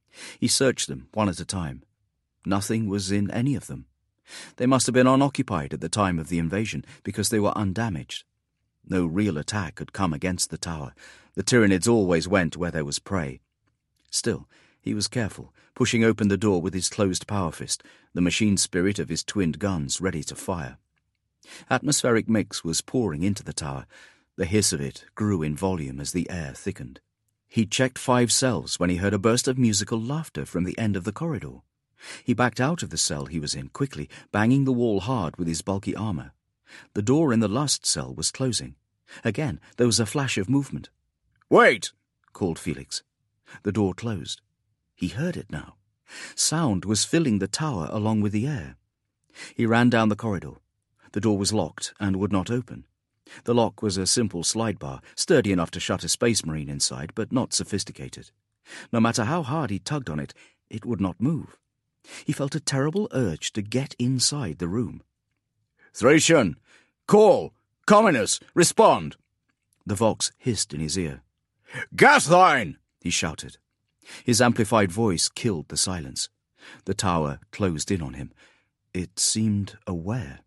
He searched them one at a time. Nothing was in any of them. They must have been unoccupied at the time of the invasion because they were undamaged. No real attack had come against the tower. The Tyranids always went where there was prey. Still, he was careful, pushing open the door with his closed power fist, the machine spirit of his twinned guns ready to fire. Atmospheric mix was pouring into the tower. The hiss of it grew in volume as the air thickened. He checked five cells when he heard a burst of musical laughter from the end of the corridor. He backed out of the cell he was in quickly, banging the wall hard with his bulky armour. The door in the last cell was closing. Again, there was a flash of movement. "Wait!" called Felix. The door closed. He heard it now. Sound was filling the tower along with the air. He ran down the corridor. The door was locked and would not open. The lock was a simple slide bar, sturdy enough to shut a space marine inside, but not sophisticated. No matter how hard he tugged on it, it would not move. He felt a terrible urge to get inside the room. "Thracian! Call! Communus! Respond!" The Vox hissed in his ear. "Gathine!" he shouted. His amplified voice killed the silence. The tower closed in on him. It seemed aware.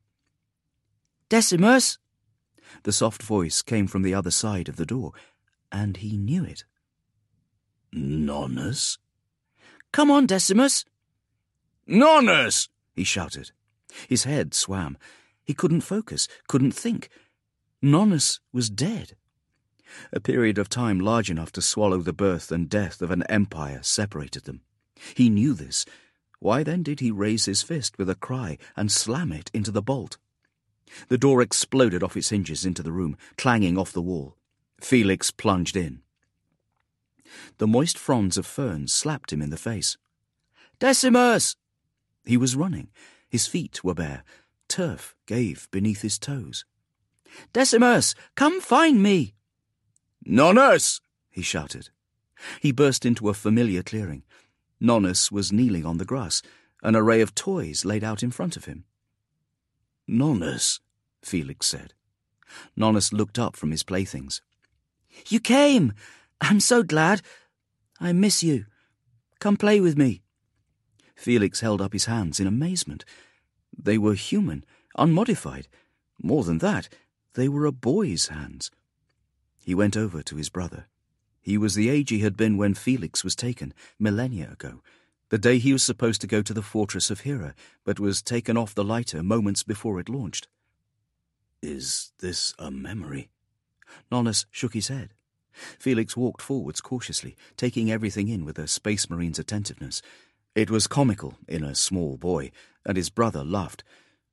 "Decimus!" The soft voice came from the other side of the door, and he knew it. "Nonus?" "Come on, Decimus!" "Nonus!" he shouted. His head swam. He couldn't focus, couldn't think. Nonus was dead. A period of time large enough to swallow the birth and death of an empire separated them. He knew this. Why then did he raise his fist with a cry and slam it into the bolt? The door exploded off its hinges into the room, clanging off the wall. Felix plunged in. The moist fronds of ferns slapped him in the face. "Decimus!" He was running. His feet were bare. Turf gave beneath his toes. "Decimus, come find me!" "Nonus!" he shouted. He burst into a familiar clearing. Nonus was kneeling on the grass, an array of toys laid out in front of him. "Nonus," Felix said. Nonus looked up from his playthings. You came! I'm so glad. I miss you. Come play with me. Felix held up his hands in amazement. They were human, unmodified. More than that, they were a boy's hands. He went over to his brother. He was the age he had been when Felix was taken, millennia ago, the day he was supposed to go to the fortress of Hera, but was taken off the lighter moments before it launched. Is this a memory? Nonus shook his head. Felix walked forwards cautiously, taking everything in with a space marine's attentiveness. It was comical in a small boy, and his brother laughed.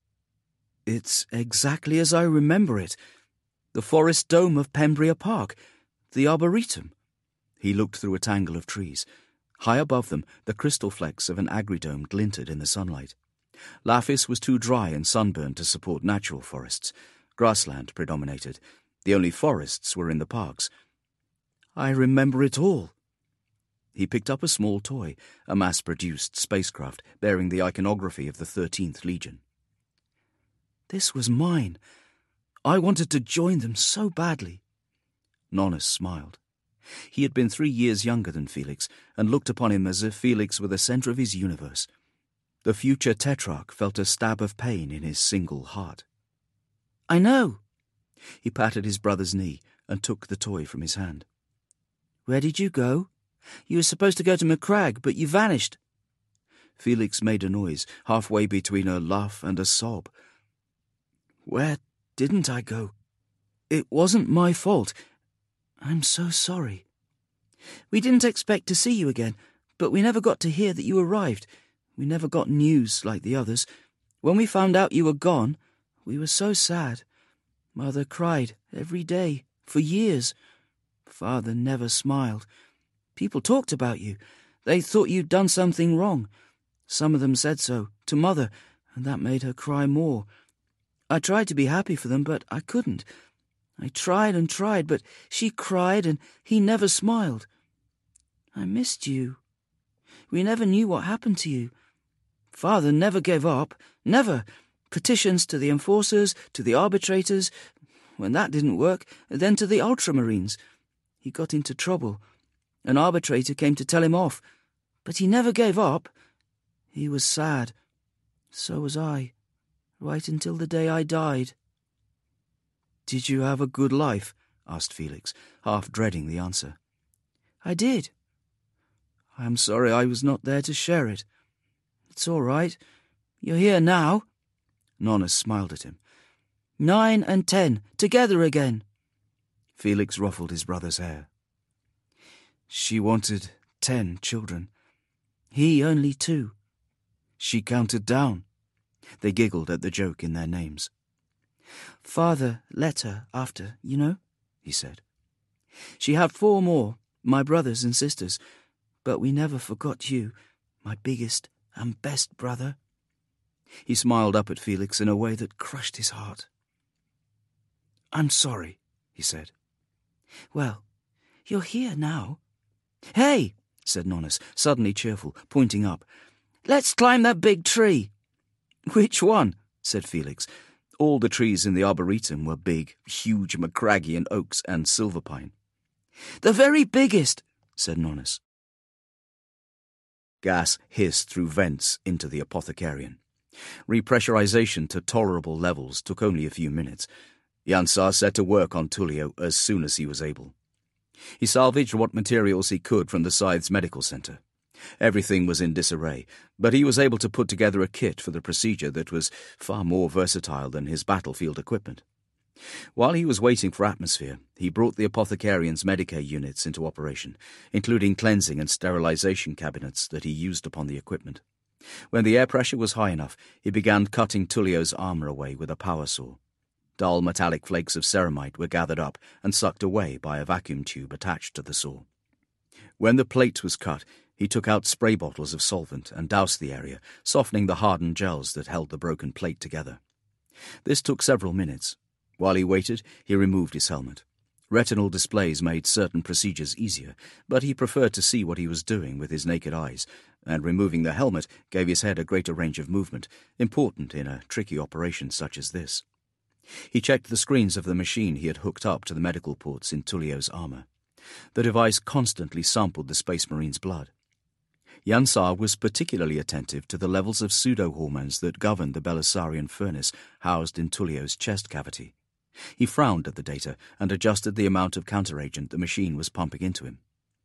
It's exactly as I remember it. The forest dome of Pembria Park, the Arboretum. He looked through a tangle of trees. High above them, the crystal flecks of an agridome glinted in the sunlight. Laphis was too dry and sunburned to support natural forests. Grassland predominated. The only forests were in the parks. I remember it all. He picked up a small toy, a mass-produced spacecraft bearing the iconography of the thirteenth Legion. This was mine. I wanted to join them so badly. Nonus smiled. He had been three years younger than Felix, and looked upon him as if Felix were the centre of his universe. The future Tetrarch felt a stab of pain in his single heart. I know. He patted his brother's knee and took the toy from his hand. Where did you go? You were supposed to go to Macragge, but you vanished. Felix made a noise, halfway between a laugh and a sob. Where didn't I go? It wasn't my fault. I'm so sorry. We didn't expect to see you again, but we never got to hear that you arrived. We never got news like the others. When we found out you were gone, we were so sad. Mother cried every day, for years. Father never smiled. People talked about you. They thought you'd done something wrong. Some of them said so, to Mother, and that made her cry more. I tried to be happy for them, but I couldn't. I tried and tried, but she cried and he never smiled. I missed you. We never knew what happened to you. Father never gave up, never. Petitions to the enforcers, to the arbitrators. When that didn't work, then to the ultramarines. He got into trouble. An arbitrator came to tell him off, but he never gave up. He was sad. So was I, right until the day I died. Did you have a good life? Asked Felix, half dreading the answer. I did. I am sorry I was not there to share it. It's all right. You're here now. Nonus smiled at him. Nine and ten, together again. Felix ruffled his brother's hair. She wanted ten children. He only two. She counted down. They giggled at the joke in their names. Father let her after, you know, he said. She had four more, my brothers and sisters, but we never forgot you, my biggest and best brother. He smiled up at Felix in a way that crushed his heart. I'm sorry, he said. Well, you're here now. Hey, said Nonus, suddenly cheerful, pointing up. Let's climb that big tree. Which one? Said Felix. All the trees in the Arboretum were big, huge Macraggian oaks and silver pine. The very biggest, said Nonus. Gas hissed through vents into the Apothecarian. Repressurization to tolerable levels took only a few minutes. Yansar set to work on Tullio as soon as he was able. He salvaged what materials he could from the Scythe's medical centre. Everything was in disarray, but he was able to put together a kit for the procedure that was far more versatile than his battlefield equipment. While he was waiting for atmosphere, he brought the Apothecarian's Medicare units into operation, including cleansing and sterilization cabinets that he used upon the equipment. When the air pressure was high enough, he began cutting Tullio's armour away with a power saw. Dull metallic flakes of ceramite were gathered up and sucked away by a vacuum tube attached to the saw. When the plate was cut, he took out spray bottles of solvent and doused the area, softening the hardened gels that held the broken plate together. This took several minutes. While he waited, he removed his helmet. Retinal displays made certain procedures easier, but he preferred to see what he was doing with his naked eyes, and removing the helmet gave his head a greater range of movement, important in a tricky operation such as this. He checked the screens of the machine he had hooked up to the medical ports in Tullio's armor. The device constantly sampled the Space Marine's blood. Yansar was particularly attentive to the levels of pseudo-hormones that governed the Belisarian furnace housed in Tullio's chest cavity. He frowned at the data and adjusted the amount of counteragent the machine was pumping into him.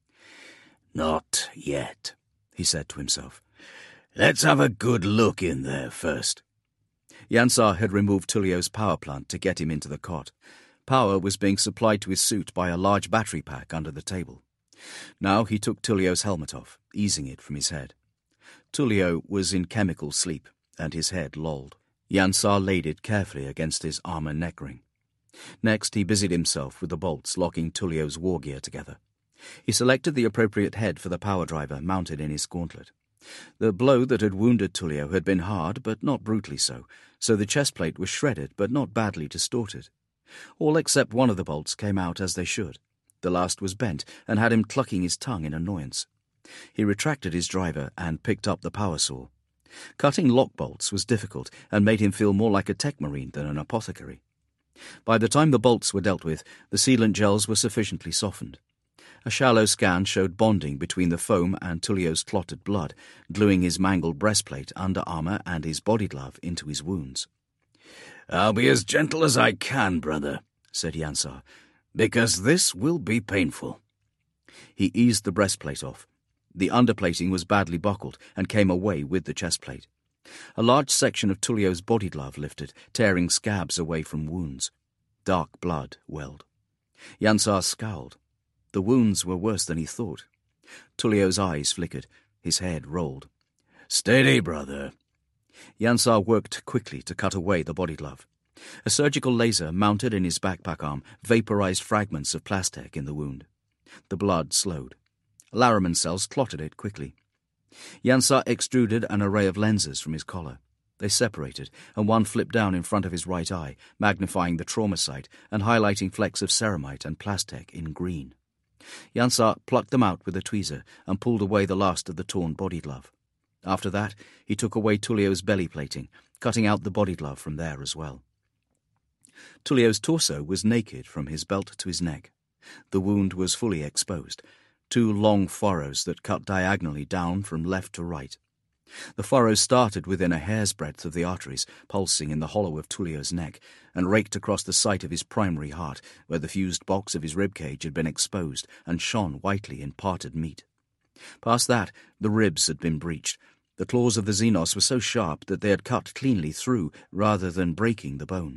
"Not yet," he said to himself. "Let's have a good look in there first." Yansar had removed Tullio's power plant to get him into the cot. Power was being supplied to his suit by a large battery pack under the table. Now he took Tullio's helmet off, easing it from his head. Tullio was in chemical sleep, and his head lolled. Yansar laid it carefully against his armor neckring. Next he busied himself with the bolts locking Tullio's war gear together. He selected the appropriate head for the power driver mounted in his gauntlet. The blow that had wounded Tullio had been hard, but not brutally so, so the chest plate was shredded but not badly distorted. All except one of the bolts came out as they should. The last was bent and had him clucking his tongue in annoyance. He retracted his driver and picked up the power saw. Cutting lock bolts was difficult and made him feel more like a tech marine than an apothecary. By the time the bolts were dealt with, the sealant gels were sufficiently softened. A shallow scan showed bonding between the foam and Tullio's clotted blood, gluing his mangled breastplate, under armor, and his body glove into his wounds. "I'll be as gentle as I can, brother," said Yansar, "because this will be painful." He eased the breastplate off. The underplating was badly buckled and came away with the chestplate. A large section of Tullio's body glove lifted, tearing scabs away from wounds. Dark blood welled. Yansar scowled. The wounds were worse than he thought. Tullio's eyes flickered. His head rolled. "Steady, brother." Yansar worked quickly to cut away the body glove. A surgical laser mounted in his backpack arm vaporized fragments of plastic in the wound. The blood slowed. Laraman cells clotted it quickly. Yansar extruded an array of lenses from his collar. They separated, and one flipped down in front of his right eye, magnifying the trauma site and highlighting flecks of ceramite and plastic in green. Yansar plucked them out with a tweezer and pulled away the last of the torn body glove. After that, he took away Tullio's belly plating, cutting out the body glove from there as well. Tullio's torso was naked from his belt to his neck. The wound was fully exposed, two long furrows that cut diagonally down from left to right. The furrows started within a hair's breadth of the arteries, pulsing in the hollow of Tullio's neck, and raked across the site of his primary heart, where the fused box of his ribcage had been exposed and shone whitely in parted meat. Past that, the ribs had been breached. The claws of the Xenos were so sharp that they had cut cleanly through, rather than breaking the bone.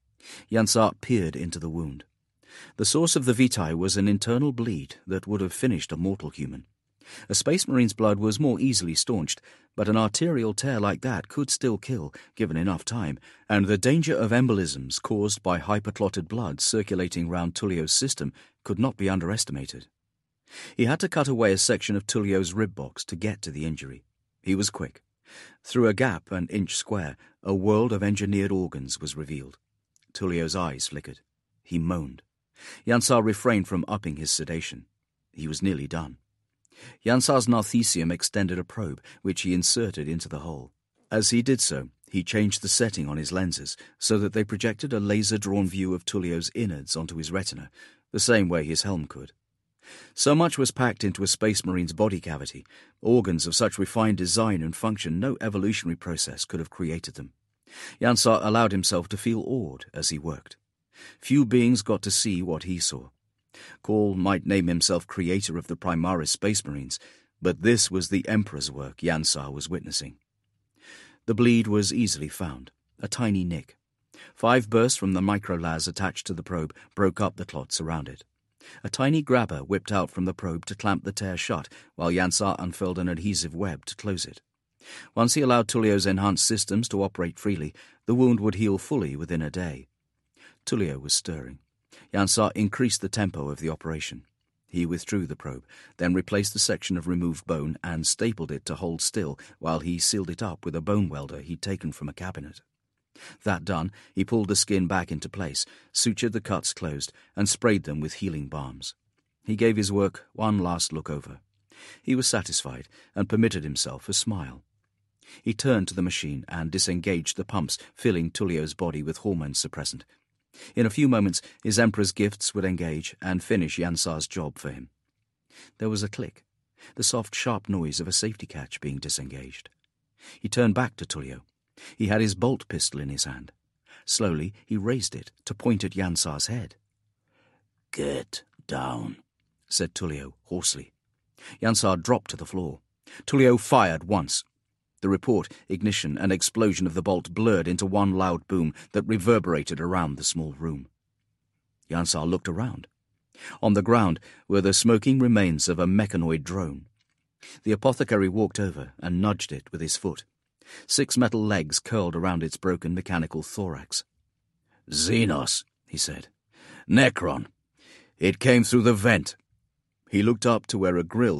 Yansar peered into the wound. The source of the vitae was an internal bleed that would have finished a mortal human. A Space Marine's blood was more easily staunched, but an arterial tear like that could still kill, given enough time, and the danger of embolisms caused by hyperclotted blood circulating round Tullio's system could not be underestimated. He had to cut away a section of Tullio's rib box to get to the injury. He was quick. Through a gap an inch square, a world of engineered organs was revealed. Tullio's eyes flickered. He moaned. Yansar refrained from upping his sedation. He was nearly done. Yansar's narthecium extended a probe, which he inserted into the hole. As he did so, he changed the setting on his lenses so that they projected a laser-drawn view of Tullio's innards onto his retina, the same way his helm could. So much was packed into a Space Marine's body cavity, organs of such refined design and function no evolutionary process could have created them. Yansar allowed himself to feel awed as he worked. Few beings got to see what he saw. Call might name himself creator of the Primaris Space Marines, but this was the Emperor's work Yansar was witnessing. The bleed was easily found, a tiny nick. Five bursts from the microlas attached to the probe broke up the clots around it. A tiny grabber whipped out from the probe to clamp the tear shut, while Yansar unfurled an adhesive web to close it. Once he allowed Tullio's enhanced systems to operate freely, the wound would heal fully within a day. Tullio was stirring. Yansar increased the tempo of the operation. He withdrew the probe, then replaced the section of removed bone and stapled it to hold still while he sealed it up with a bone welder he'd taken from a cabinet. That done, he pulled the skin back into place, sutured the cuts closed, and sprayed them with healing balms. He gave his work one last look over. He was satisfied and permitted himself a smile. He turned to the machine and disengaged the pumps, filling Tullio's body with hormone suppressant. In a few moments, his Emperor's gifts would engage and finish Yansar's job for him. There was a click, the soft, sharp noise of a safety catch being disengaged. He turned back to Tullio. He had his bolt pistol in his hand. Slowly, he raised it to point at Yansar's head. "Get down," said Tullio hoarsely. Yansar dropped to the floor. Tullio fired once. The report, ignition, and explosion of the bolt blurred into one loud boom that reverberated around the small room. Yansar looked around. On the ground were the smoking remains of a mechanoid drone. The apothecary walked over and nudged it with his foot. Six metal legs curled around its broken mechanical thorax. "Xenos," he said. "Necron. It came through the vent." He looked up to where a grill